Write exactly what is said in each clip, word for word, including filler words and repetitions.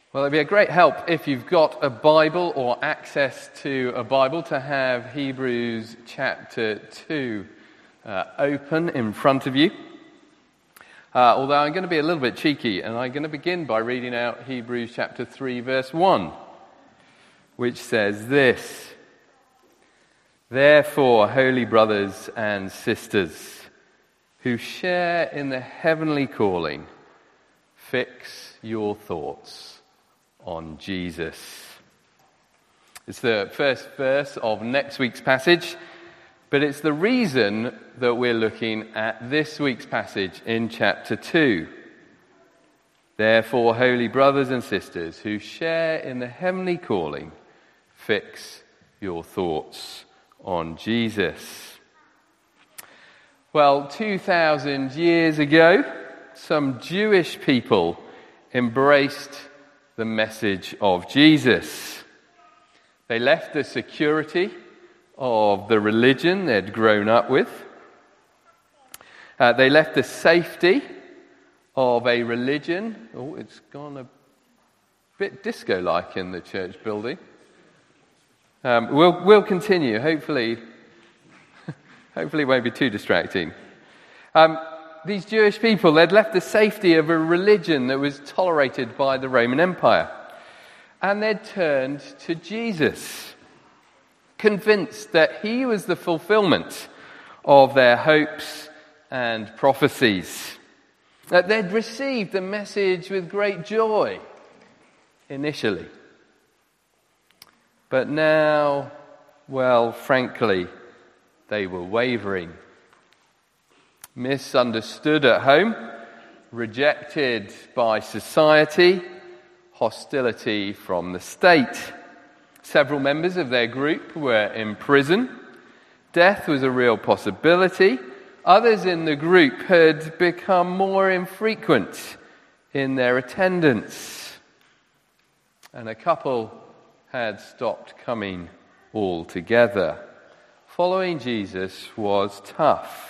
Well, it'd be a great help if you've got a Bible or access to a Bible to have Hebrews chapter two uh, open in front of you. Uh, although I'm going to be a little bit cheeky, and I'm going to begin by reading out Hebrews chapter three, verse one, which says this: "Therefore, holy brothers and sisters, who share in the heavenly calling, fix your thoughts on Jesus." It's the first verse of next week's passage, but it's the reason that we're looking at this week's passage in chapter two. "Therefore, holy brothers and sisters who share in the heavenly calling, fix your thoughts on Jesus." Well, two thousand years ago, some Jewish people embraced the message of Jesus. They left the security of the religion they'd grown up with. Uh, they left the safety of a religion. Oh, it's gone a bit disco-like in the church building. Um, we'll, we'll continue. Hopefully, hopefully it won't be too distracting. Um, These Jewish people, they'd left the safety of a religion that was tolerated by the Roman Empire. And they'd turned to Jesus, convinced that he was the fulfillment of their hopes and prophecies. That they'd received the message with great joy initially. But now, well, frankly, they were wavering. Misunderstood at home, rejected by society, hostility from the state. Several members of their group were in prison. Death was a real possibility. Others in the group had become more infrequent in their attendance. And a couple had stopped coming altogether. Following Jesus was tough.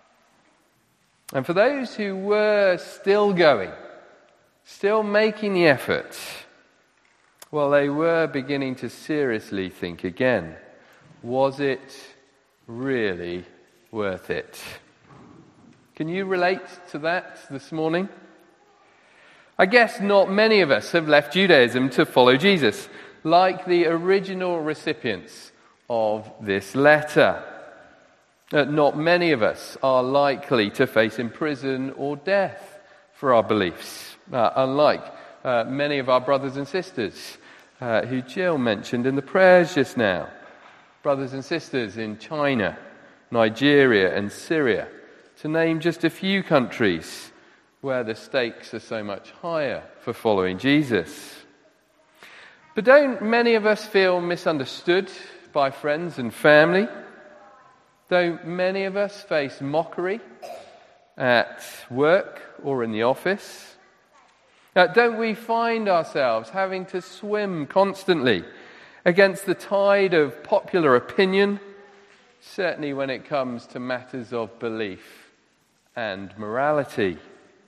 And for those who were still going, still making the effort, well, they were beginning to seriously think again. Was it really worth it? Can you relate to that this morning? I guess not many of us have left Judaism to follow Jesus, like the original recipients of this letter. Uh, not many of us are likely to face imprisonment or death for our beliefs, uh, unlike uh, many of our brothers and sisters uh, who Jill mentioned in the prayers just now. Brothers and sisters in China, Nigeria and Syria, to name just a few countries where the stakes are so much higher for following Jesus. But don't many of us feel misunderstood by friends and family? Don't many of us face mockery at work or in the office? Now, don't we find ourselves having to swim constantly against the tide of popular opinion, certainly when it comes to matters of belief and morality?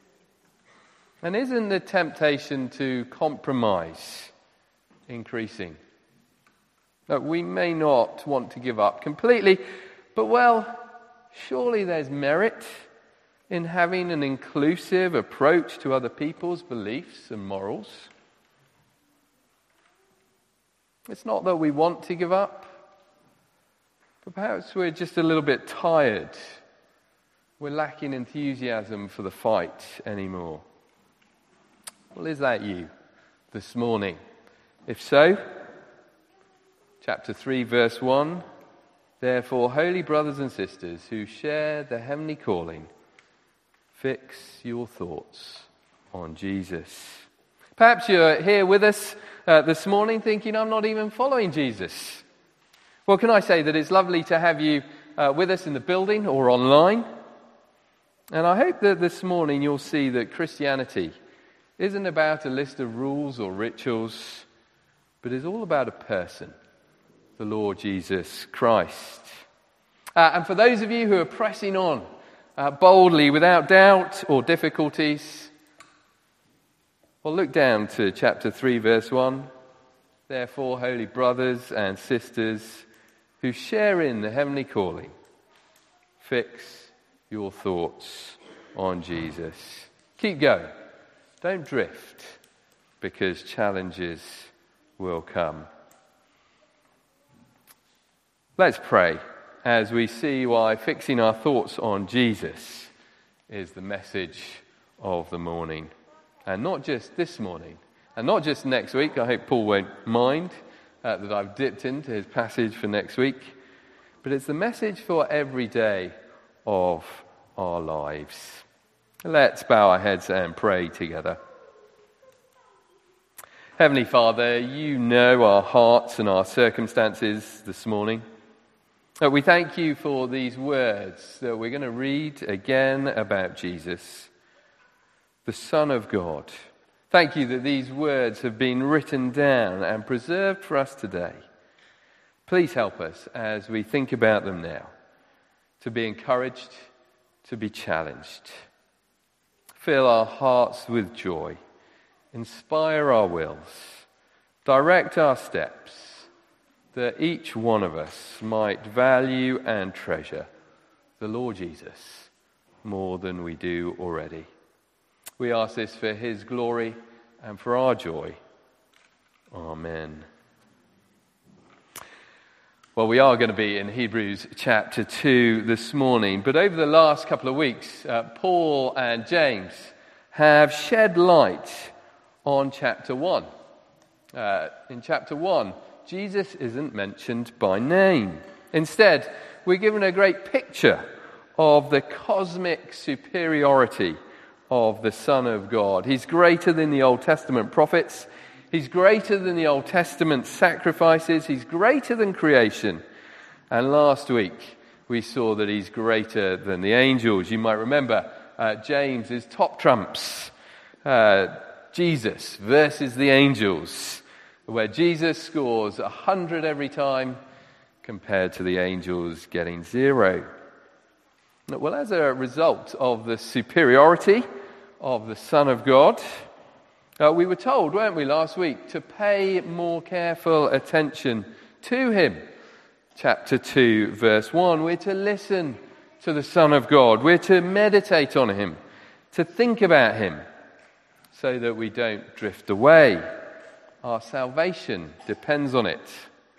And isn't the temptation to compromise increasing? That we may not want to give up completely, but, well, surely there's merit in having an inclusive approach to other people's beliefs and morals. It's not that we want to give up, but perhaps we're just a little bit tired. We're lacking enthusiasm for the fight anymore. Well, is that you this morning? If so, chapter three, verse one, "Therefore, holy brothers and sisters who share the heavenly calling, fix your thoughts on Jesus." Perhaps you're here with us uh, this morning thinking, I'm not even following Jesus. Well, can I say that it's lovely to have you uh, with us in the building or online? And I hope that this morning you'll see that Christianity isn't about a list of rules or rituals, but is all about a person, the Lord Jesus Christ. Uh, and for those of you who are pressing on uh, boldly without doubt or difficulties, Well, look down to chapter three, verse one. Therefore, holy brothers and sisters who share in the heavenly calling, fix your thoughts on Jesus. Keep going. Don't drift, because challenges will come. Let's pray as we see why fixing our thoughts on Jesus is the message of the morning. And not just this morning, and not just next week. I hope Paul won't mind uh, that I've dipped into his passage for next week. But it's the message for every day of our lives. Let's bow our heads and pray together. Heavenly Father, you know our hearts and our circumstances this morning. Uh, we thank you for these words that we're going to read again about Jesus, the Son of God. Thank you that these words have been written down and preserved for us today. Please help us as we think about them now, to be encouraged, to be challenged. Fill our hearts with joy, inspire our wills, direct our steps, that each one of us might value and treasure the Lord Jesus more than we do already. We ask this for his glory and for our joy. Amen. Well, we are going to be in Hebrews chapter two this morning, but over the last couple of weeks, uh, Paul and James have shed light on chapter one. Uh, in chapter one, Jesus isn't mentioned by name. Instead, we're given a great picture of the cosmic superiority of the Son of God. He's greater than the Old Testament prophets. He's greater than the Old Testament sacrifices. He's greater than creation. And last week, we saw that he's greater than the angels. You might remember uh, James's top trumps. Uh, Jesus versus the angels, where Jesus scores a hundred every time compared to the angels getting zero. Well, as a result of the superiority of the Son of God, uh, we were told, weren't we, last week, to pay more careful attention to him. Chapter two, verse one, we're to listen to the Son of God. We're to meditate on him, to think about him, so that we don't drift away. Our salvation depends on it.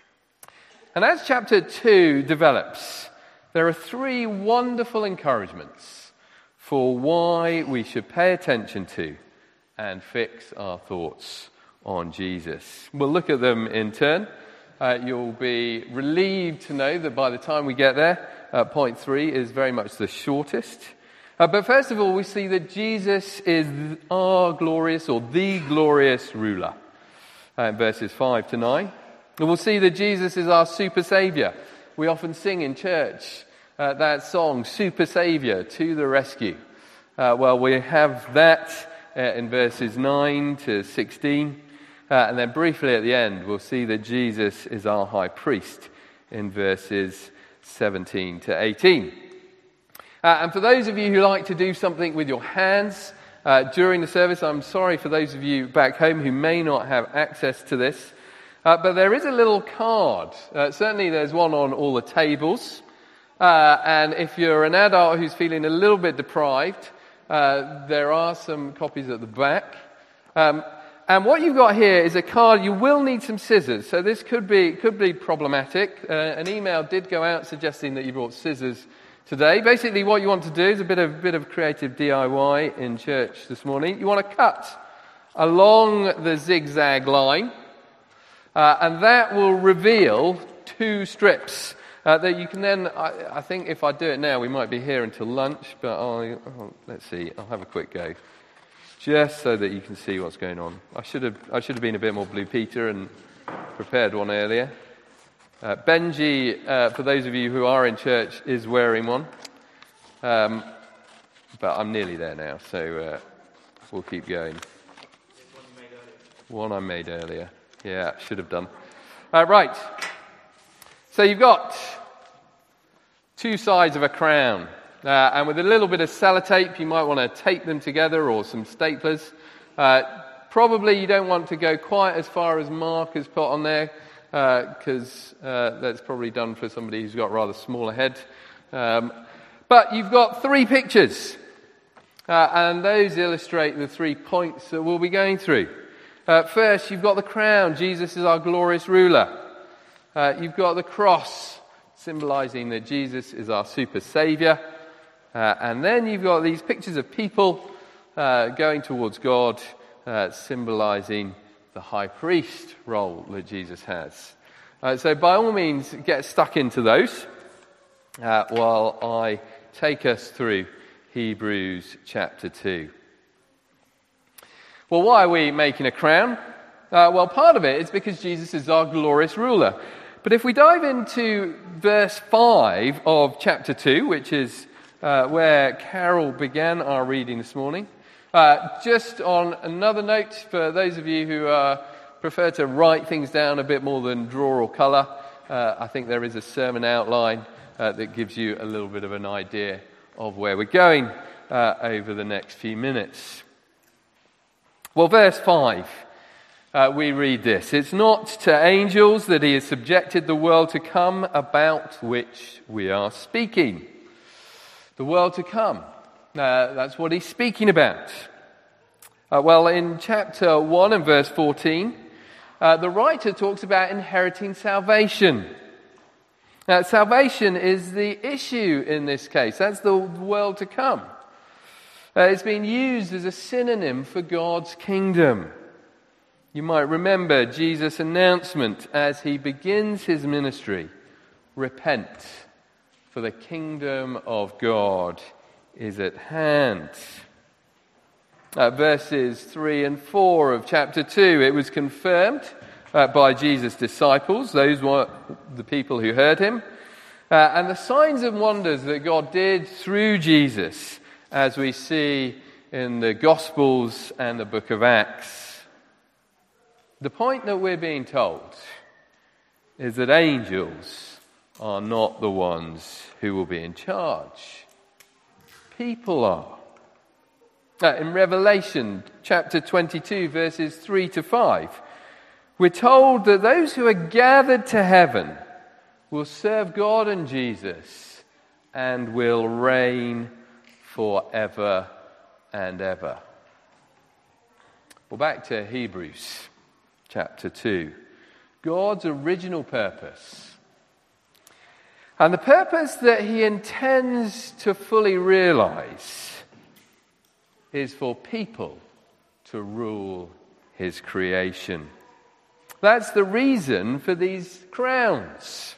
And as chapter two develops, there are three wonderful encouragements for why we should pay attention to and fix our thoughts on Jesus. We'll look at them in turn. Uh, you'll be relieved to know that by the time we get there, uh, point three is very much the shortest. Uh, but first of all, we see that Jesus is our glorious or the glorious ruler. Uh, in verses five to nine. And we'll see that Jesus is our super saviour. We often sing in church uh, that song, Super Saviour, to the rescue. Uh, well, we have that uh, in verses nine to sixteen. Uh, and then briefly at the end, we'll see that Jesus is our high priest in verses seventeen to eighteen. Uh, and for those of you who like to do something with your hands uh, during the service, I'm sorry for those of you back home who may not have access to this. Uh, but there is a little card. Uh, certainly there's one on all the tables. Uh, and if you're an adult who's feeling a little bit deprived, uh, there are some copies at the back. Um, and what you've got here is a card. You will need some scissors. So this could be could be problematic. Uh, an email did go out suggesting that you brought scissors today. Basically what you want to do is a bit of bit of creative D I Y in church this morning. You want to cut along the zigzag line. Uh, and that will reveal two strips uh, that you can then, I, I think if I do it now, we might be here until lunch, but I'll, oh, let's see, I'll have a quick go. Just so that you can see what's going on. I should have I should have been a bit more Blue Peter and prepared one earlier. Uh, Benji, uh, for those of you who are in church, is wearing one. Um, but I'm nearly there now, so uh, we'll keep going. One I made earlier. Yeah, should have done. Uh, right. So you've got two sides of a crown. Uh, and with a little bit of sellotape, you might want to tape them together or some staplers. Uh, probably you don't want to go quite as far as Mark has put on there, because uh, uh, that's probably done for somebody who's got a rather smaller head. Um, but you've got three pictures, uh, and those illustrate the three points that we'll be going through. Uh, first, you've got the crown. Jesus is our glorious ruler. Uh, you've got the cross, symbolizing that Jesus is our super savior. Uh, and then you've got these pictures of people uh, going towards God, uh, symbolizing the high priest role that Jesus has. Uh, so by all means, get stuck into those uh, while I take us through Hebrews chapter two. Well, why are we making a crown? Uh, well, part of it is because Jesus is our glorious ruler. But if we dive into verse five of chapter two, which is uh, where Carol began our reading this morning, uh, just on another note, for those of you who uh, prefer to write things down a bit more than draw or colour, uh, I think there is a sermon outline uh, that gives you a little bit of an idea of where we're going uh, over the next few minutes. Well, verse five. Uh, we read this: "It's not to angels that he has subjected the world to come, about which we are speaking." The world to come. Uh, that's what he's speaking about. Uh, well, in chapter one and verse fourteen, uh, the writer talks about inheriting salvation. Now, salvation is the issue in this case. That's the world to come. Uh, it's been used as a synonym for God's kingdom. You might remember Jesus' announcement as he begins his ministry: "Repent, for the kingdom of God is at hand." Uh, verses three and four of chapter two, it was confirmed uh, by Jesus' disciples, those were the people who heard him, uh, and the signs and wonders that God did through Jesus, as we see in the Gospels and the book of Acts. The point that we're being told is that angels are not the ones who will be in charge. People are. Uh, in Revelation chapter twenty-two, verses three to five, we're told that those who are gathered to heaven will serve God and Jesus and will reign forever and ever. Well, back to Hebrews chapter two. God's original purpose. And the purpose that he intends to fully realize is for people to rule his creation. That's the reason for these crowns.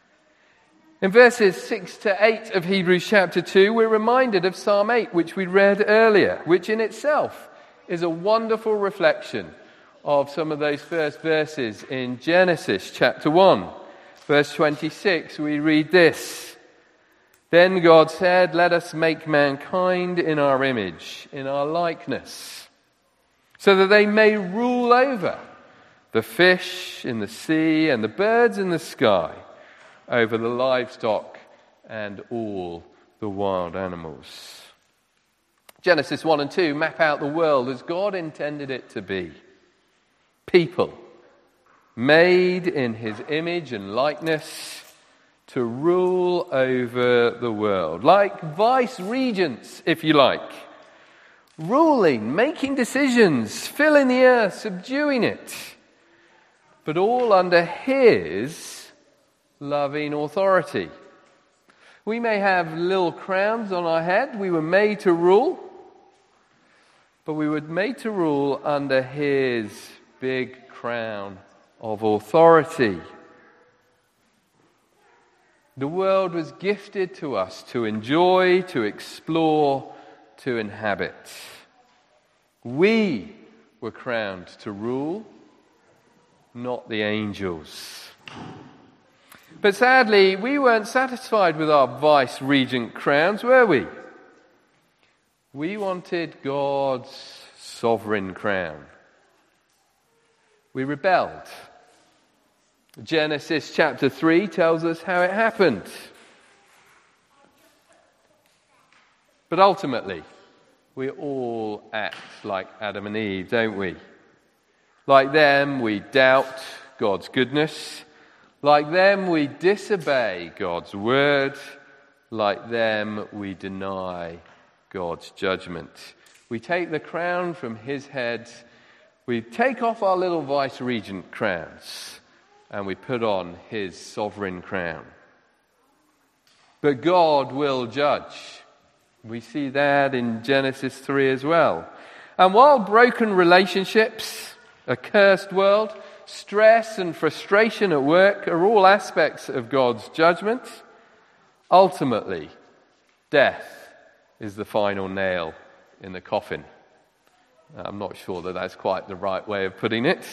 In verses six to eight of Hebrews chapter two, we're reminded of Psalm eight, which we read earlier, which in itself is a wonderful reflection of some of those first verses in Genesis chapter one. Verse twenty-six, we read this: "Then God said, let us make mankind in our image, in our likeness, so that they may rule over the fish in the sea and the birds in the sky, over the livestock and all the wild animals." Genesis one and two map out the world as God intended it to be. People made in his image and likeness to rule over the world, like vice regents, if you like, ruling, making decisions, filling the earth, subduing it, but all under his loving authority. We may have little crowns on our head. We were made to rule, but we were made to rule under his big crown of authority. The world was gifted to us to enjoy, to explore, to inhabit. We were crowned to rule, not the angels. But sadly, we weren't satisfied with our vice-regent crowns, were we? We wanted God's sovereign crown. We rebelled. Genesis chapter three tells us how it happened. But ultimately, we all act like Adam and Eve, don't we? Like them, we doubt God's goodness. Like them, we disobey God's word. Like them, we deny God's judgment. We take the crown from his head. We take off our little vice-regent crowns and we put on his sovereign crown. But God will judge. We see that in Genesis three as well. And while broken relationships, a cursed world, stress and frustration at work are all aspects of God's judgment, ultimately, death is the final nail in the coffin. I'm not sure that that's quite the right way of putting it.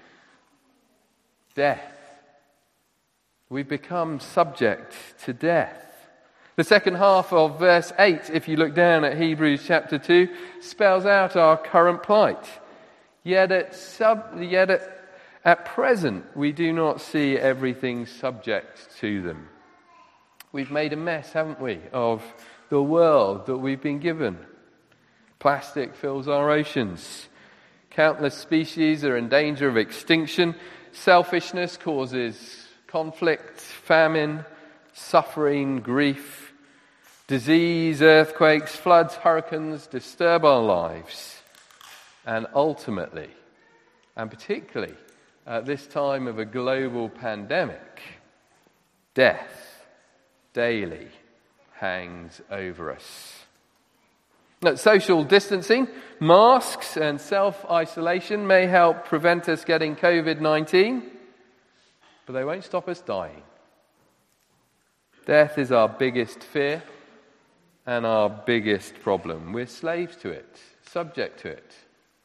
Death. We become subject to death. The second half of verse eight, if you look down at Hebrews chapter two, spells out our current plight. Yet at, sub, yet at, at present, we do not see everything subject to them. We've made a mess, haven't we, of the world that we've been given. Plastic fills our oceans. Countless species are in danger of extinction. Selfishness causes conflict, famine, suffering, grief. Disease, earthquakes, floods, hurricanes disturb our lives. And ultimately, and particularly at this time of a global pandemic, death daily hangs over us. Now, social distancing, masks and self-isolation may help prevent us getting covid nineteen, but they won't stop us dying. Death is our biggest fear and our biggest problem. We're slaves to it, subject to it.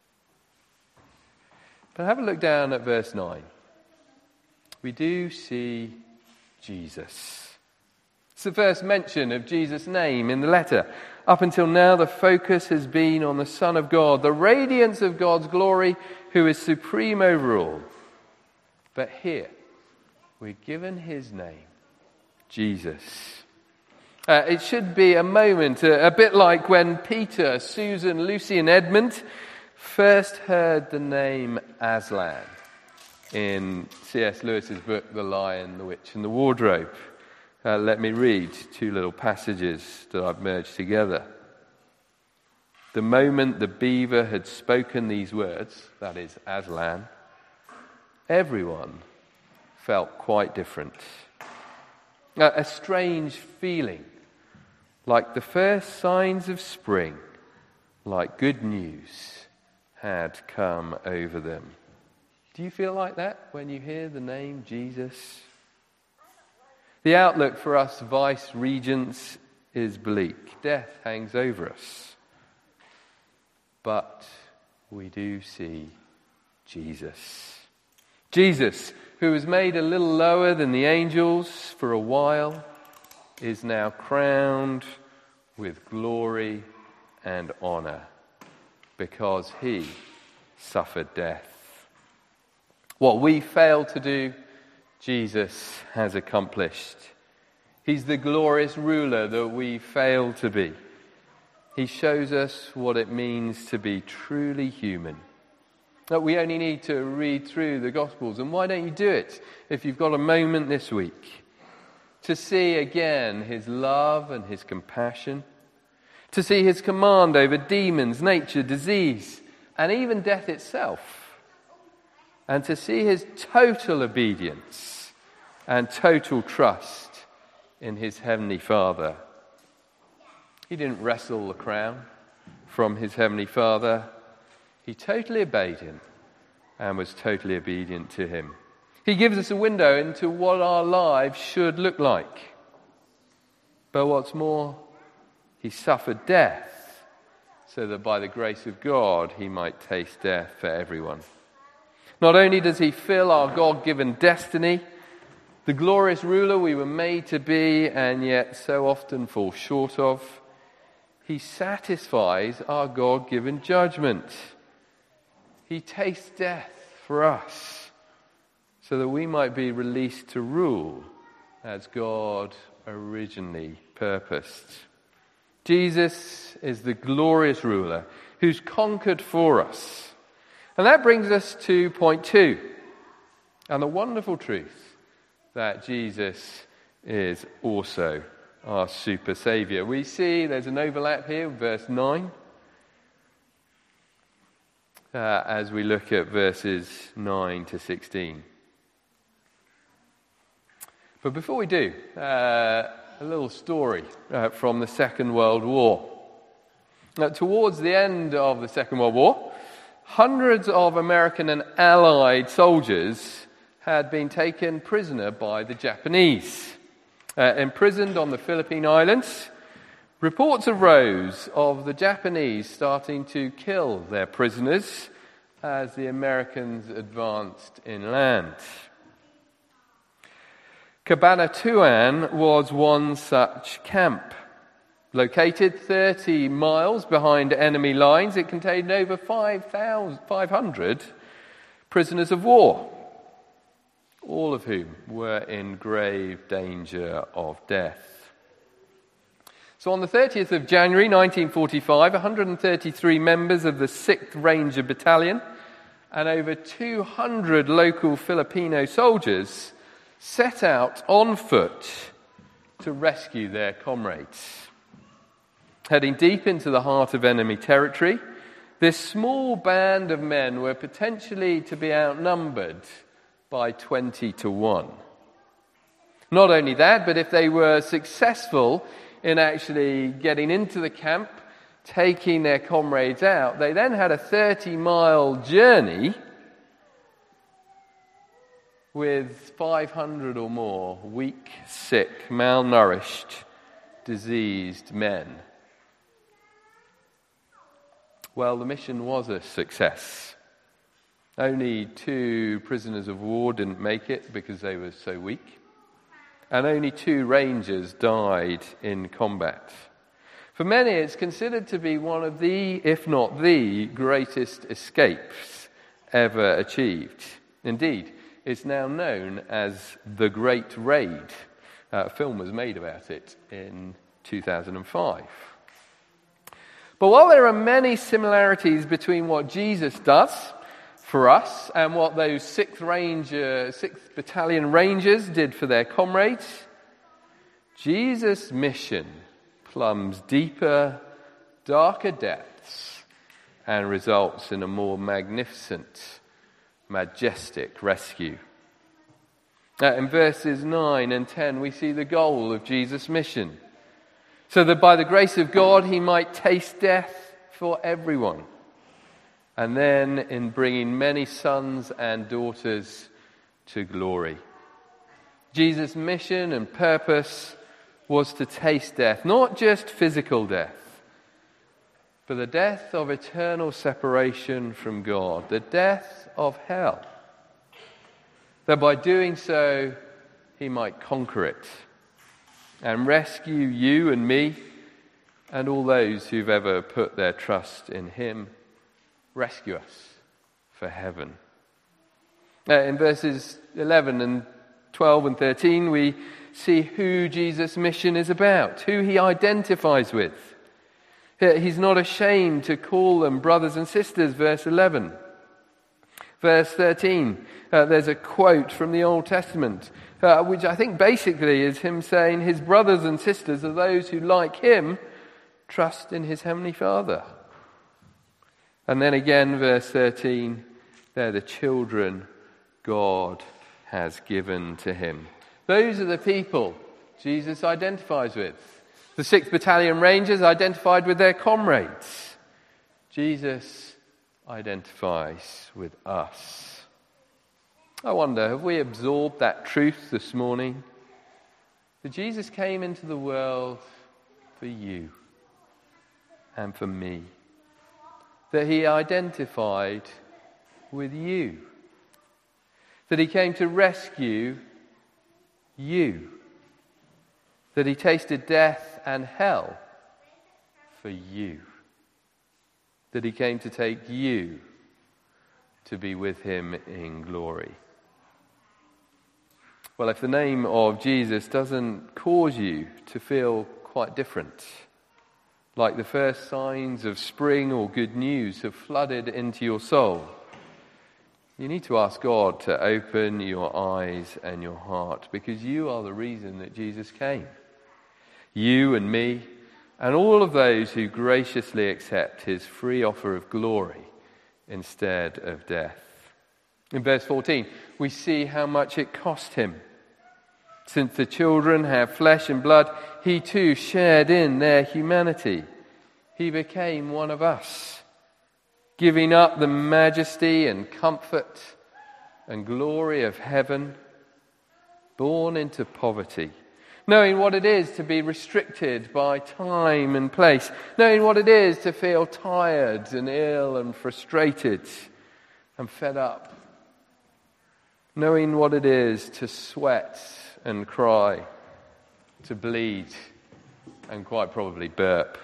But have a look down at verse nine. We do see Jesus. It's the first mention of Jesus' name in the letter. Up until now, the focus has been on the Son of God, the radiance of God's glory, who is supreme over all. But here, we're given his name, Jesus. Uh, it should be a moment, uh, a bit like when Peter, Susan, Lucy and Edmund first heard the name Aslan in C S Lewis's book, The Lion, the Witch and the Wardrobe. Uh, let me read two little passages that I've merged together. The moment the beaver had spoken these words, that is Aslan, everyone felt quite different. Uh, a strange feeling, like the first signs of spring, like good news had come over them. Do you feel like that when you hear the name Jesus? The outlook for us vice regents is bleak. Death hangs over us. But we do see Jesus. Jesus, who was made a little lower than the angels for a while, is now crowned with glory and honor because he suffered death. What we failed to do, Jesus has accomplished. He's the glorious ruler that we fail to be. He shows us what it means to be truly human. That we only need to read through the Gospels. And why don't you do it if you've got a moment this week? To see again his love and his compassion. To see his command over demons, nature, disease, and even death itself. And to see his total obedience and total trust in his heavenly Father. He didn't wrestle the crown from his heavenly Father. He totally obeyed him and was totally obedient to him. He gives us a window into what our lives should look like. But what's more, he suffered death so that by the grace of God he might taste death for everyone. Not only does he fill our God-given destiny, the glorious ruler we were made to be and yet so often fall short of, he satisfies our God-given judgment. He tastes death for us so that we might be released to rule as God originally purposed. Jesus is the glorious ruler who's conquered for us. And that brings us to point two, and the wonderful truth that Jesus is also our super saviour. We see there's an overlap here, verse nine, uh, as we look at verses nine to sixteen. But before we do, uh, a little story uh, from the Second World War. Now, towards the end of the Second World War, hundreds of American and Allied soldiers had been taken prisoner by the Japanese. Uh, imprisoned on the Philippine Islands, reports arose of the Japanese starting to kill their prisoners as the Americans advanced inland. Cabanatuan was one such camp. Located thirty miles behind enemy lines, it contained over five hundred prisoners of war, all of whom were in grave danger of death. So on the thirtieth of January nineteen forty-five, one hundred thirty-three members of the sixth Ranger Battalion and over two hundred local Filipino soldiers set out on foot to rescue their comrades. Heading deep into the heart of enemy territory, this small band of men were potentially to be outnumbered by twenty to one. Not only that, but if they were successful in actually getting into the camp, taking their comrades out, they then had a thirty-mile journey with five hundred or more weak, sick, malnourished, diseased men. Well, the mission was a success. Only two prisoners of war didn't make it because they were so weak. And only two Rangers died in combat. For many, it's considered to be one of the, if not the, greatest escapes ever achieved. Indeed, it's now known as the Great Raid. Uh, a film was made about it in two thousand five. But while there are many similarities between what Jesus does for us and what those sixth Ranger, sixth Battalion Rangers did for their comrades, Jesus' mission plumbs deeper, darker depths and results in a more magnificent, majestic rescue. Uh, in verses nine and ten, we see the goal of Jesus' mission, so that by the grace of God he might taste death for everyone, and then in bringing many sons and daughters to glory. Jesus' mission and purpose was to taste death, not just physical death, but the death of eternal separation from God, the death of hell, that by doing so he might conquer it and rescue you and me and all those who've ever put their trust in him. Rescue us for heaven. Uh, in verses eleven and twelve and thirteen, we see who Jesus' mission is about, who he identifies with. He's not ashamed to call them brothers and sisters, verse eleven. Verse thirteen, uh, there's a quote from the Old Testament, uh, which I think basically is him saying his brothers and sisters are those who, like him, trust in his heavenly Father. And then again, verse thirteen, they're the children God has given to him. Those are the people Jesus identifies with. The sixth Battalion Rangers identified with their comrades. Jesus identifies with us. I wonder, have we absorbed that truth this morning? That Jesus came into the world for you and for me. That he identified with you. That he came to rescue you. That he tasted death and hell for you. That he came to take you to be with him in glory. Well, if the name of Jesus doesn't cause you to feel quite different, like the first signs of spring or good news have flooded into your soul, You need to ask God to open your eyes and your heart, because you are the reason that Jesus came. You and me and all of those who graciously accept his free offer of glory instead of death. In verse fourteen, we see how much it cost him. Since the children have flesh and blood, he too shared in their humanity. He became one of us, giving up the majesty and comfort and glory of heaven, born into poverty, knowing what it is to be restricted by time and place, knowing what it is to feel tired and ill and frustrated and fed up, knowing what it is to sweat and cry, to bleed and quite probably burp,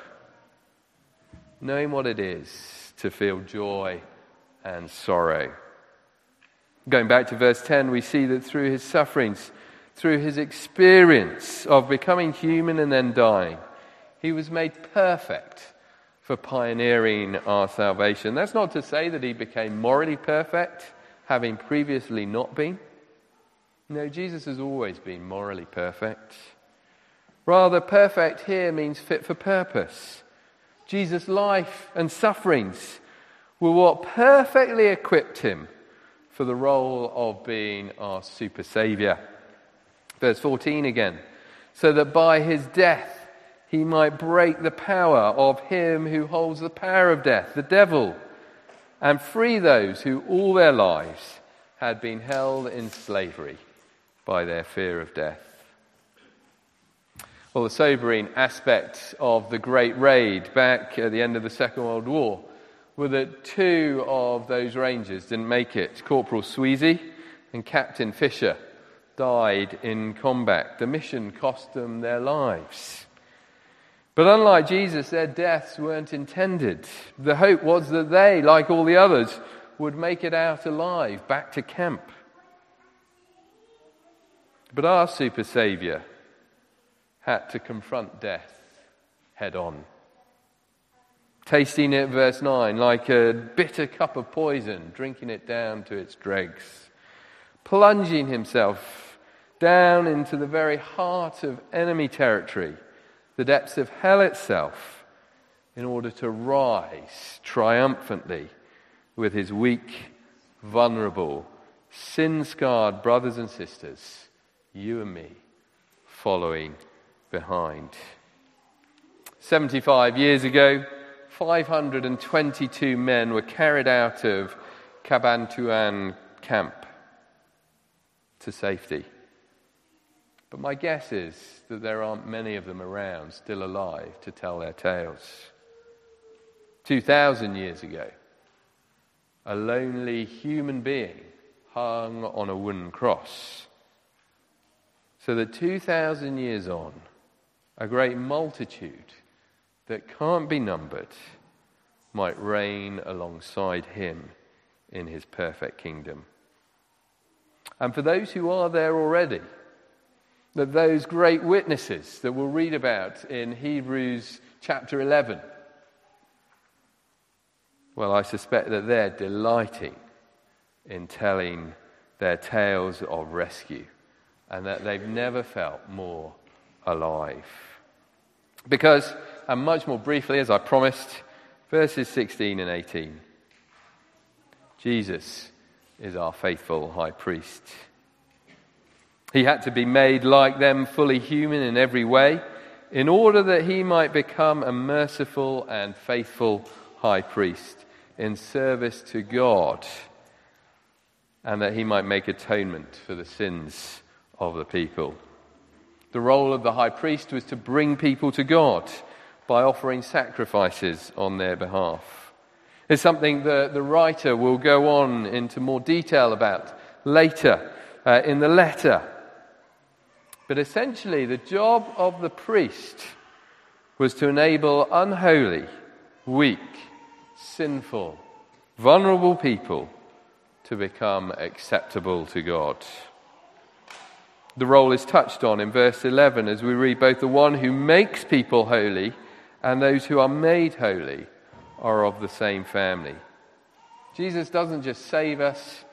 knowing what it is to feel joy and sorrow. Going back to verse ten, we see that through his sufferings, through his experience of becoming human and then dying, he was made perfect for pioneering our salvation. That's not to say that he became morally perfect, having previously not been. No, Jesus has always been morally perfect. Rather, perfect here means fit for purpose. Jesus' life and sufferings were what perfectly equipped him for the role of being our super saviour. Verse fourteen again, so that by his death he might break the power of him who holds the power of death, the devil, and free those who all their lives had been held in slavery by their fear of death. Well, the sobering aspect of the Great Raid back at the end of the Second World War were that two of those Rangers didn't make it. Corporal Sweezy and Captain Fisher died in combat. The mission cost them their lives. But unlike Jesus, their deaths weren't intended. The hope was that they, like all the others, would make it out alive, back to camp. But our super saviour had to confront death head on. Tasting it, verse nine, like a bitter cup of poison, drinking it down to its dregs. Plunging himself down into the very heart of enemy territory, the depths of hell itself, in order to rise triumphantly with his weak, vulnerable, sin-scarred brothers and sisters, you and me, following behind. seventy-five years ago, five hundred twenty-two men were carried out of Cabantuan camp to safety. But my guess is that there aren't many of them around still alive to tell their tales. two thousand years ago, a lonely human being hung on a wooden cross. So that two thousand years on, a great multitude that can't be numbered might reign alongside him in his perfect kingdom. And for those who are there already, that those great witnesses that we'll read about in Hebrews chapter eleven, well, I suspect that they're delighting in telling their tales of rescue and that they've never felt more alive. Because, and much more briefly, as I promised, verses sixteen and eighteen, Jesus is our faithful high priest. He had to be made like them, fully human in every way, in order that he might become a merciful and faithful high priest in service to God, and that he might make atonement for the sins of the people. The role of the high priest was to bring people to God by offering sacrifices on their behalf. It's something that the writer will go on into more detail about later uh, in the letter. But essentially, the job of the priest was to enable unholy, weak, sinful, vulnerable people to become acceptable to God. The role is touched on in verse eleven as we read, both the one who makes people holy and those who are made holy are of the same family. Jesus doesn't just save us,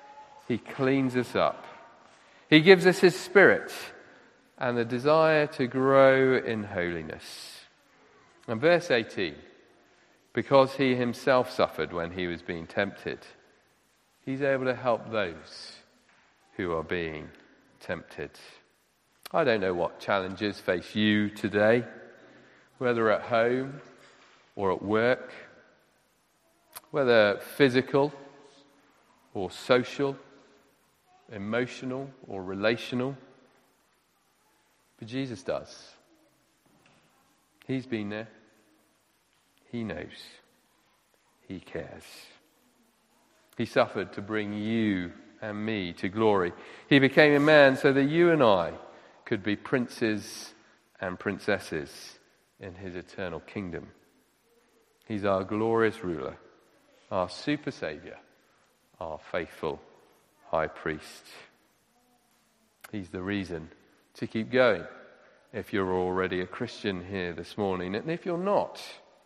He cleans us up. He gives us his Spirit and the desire to grow in holiness. And verse eighteen, because he himself suffered when he was being tempted, he's able to help those who are being tempted. I don't know what challenges face you today, whether at home or at work, whether physical or social, emotional or relational. But Jesus does. He's been there. He knows. He cares. He suffered to bring you and me to glory. He became a man so that you and I could be princes and princesses in his eternal kingdom. He's our glorious ruler, our super saviour, our faithful high priest. He's the reason to keep going if you're already a Christian here this morning. And if you're not,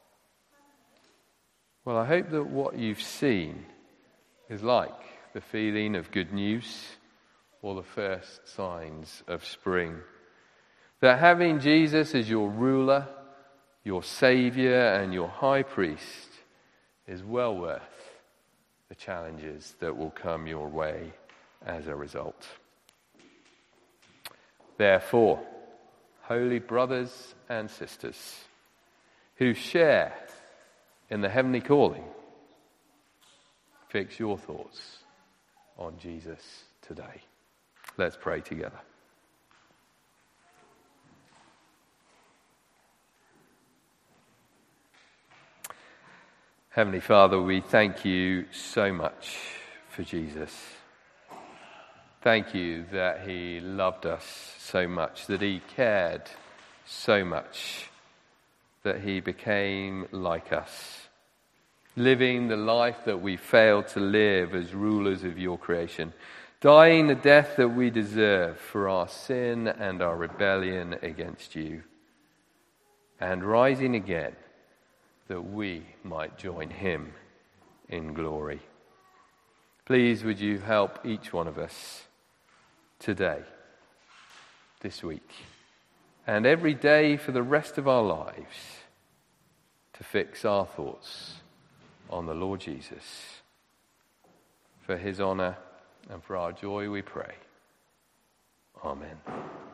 well, I hope that what you've seen is like the feeling of good news or the first signs of spring. That having Jesus as your ruler, your saviour and your high priest is well worth the challenges that will come your way as a result. Therefore, holy brothers and sisters who share in the heavenly calling, fix your thoughts on Jesus today. Let's pray together. Heavenly Father, we thank you so much for Jesus. Thank you that he loved us so much, that he cared so much, that he became like us, living the life that we failed to live as rulers of your creation, dying the death that we deserve for our sin and our rebellion against you, and rising again that we might join him in glory. Please would you help each one of us today, this week, and every day for the rest of our lives to fix our thoughts on the Lord Jesus. For his honour and for our joy we pray. Amen.